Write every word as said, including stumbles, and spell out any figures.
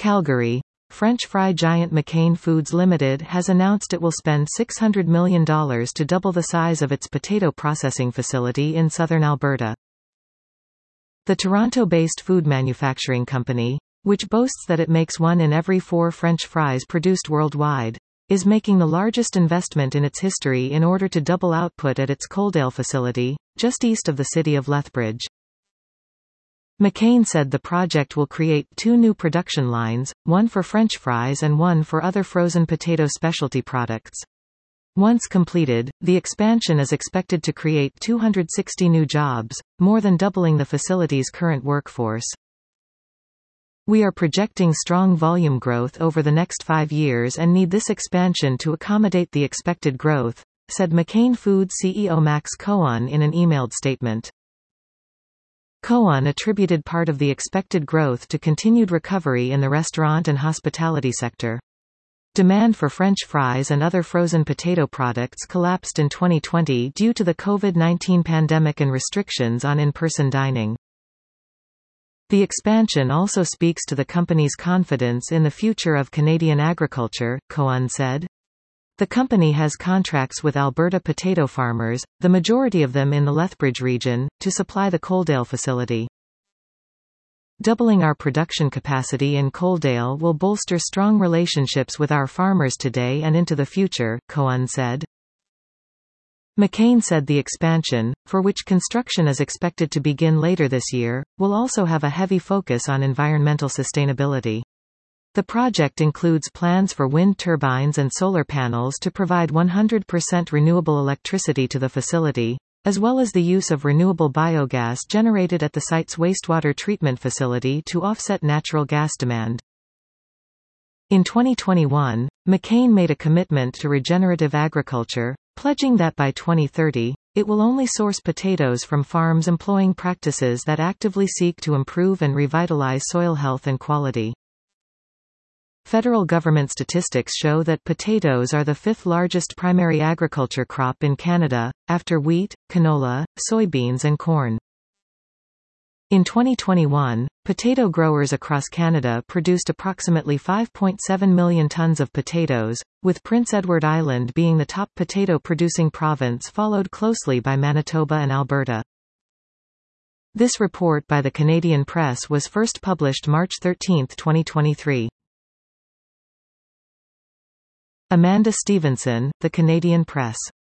Calgary. French fry giant McCain Foods Limited has announced it will spend six hundred million dollars to double the size of its potato processing facility in southern Alberta. The Toronto-based food manufacturing company, which boasts that it makes one in every four French fries produced worldwide, is making the largest investment in its history in order to double output at its Coaldale facility, just east of the city of Lethbridge. McCain said the project will create two new production lines, one for French fries and one for other frozen potato specialty products. Once completed, the expansion is expected to create two hundred sixty new jobs, more than doubling the facility's current workforce. We are projecting strong volume growth over the next five years and need this expansion to accommodate the expected growth, said McCain Foods C E O Max Cohen in an emailed statement. Cohen attributed part of the expected growth to continued recovery in the restaurant and hospitality sector. Demand for French fries and other frozen potato products collapsed in twenty twenty due to the COVID nineteen pandemic and restrictions on in-person dining. The expansion also speaks to the company's confidence in the future of Canadian agriculture, Cohen said. The company has contracts with Alberta potato farmers, the majority of them in the Lethbridge region, to supply the Coaldale facility. Doubling our production capacity in Coaldale will bolster strong relationships with our farmers today and into the future, Cohen said. McCain said the expansion, for which construction is expected to begin later this year, will also have a heavy focus on environmental sustainability. The project includes plans for wind turbines and solar panels to provide one hundred percent renewable electricity to the facility, as well as the use of renewable biogas generated at the site's wastewater treatment facility to offset natural gas demand. In twenty twenty-one, McCain made a commitment to regenerative agriculture, pledging that by twenty thirty, it will only source potatoes from farms employing practices that actively seek to improve and revitalize soil health and quality. Federal government statistics show that potatoes are the fifth largest primary agriculture crop in Canada, after wheat, canola, soybeans and corn. In twenty twenty-one, potato growers across Canada produced approximately five point seven million tons of potatoes, with Prince Edward Island being the top potato-producing province, followed closely by Manitoba and Alberta. This report by the Canadian Press was first published March thirteenth twenty twenty-three. Amanda Stevenson, The Canadian Press.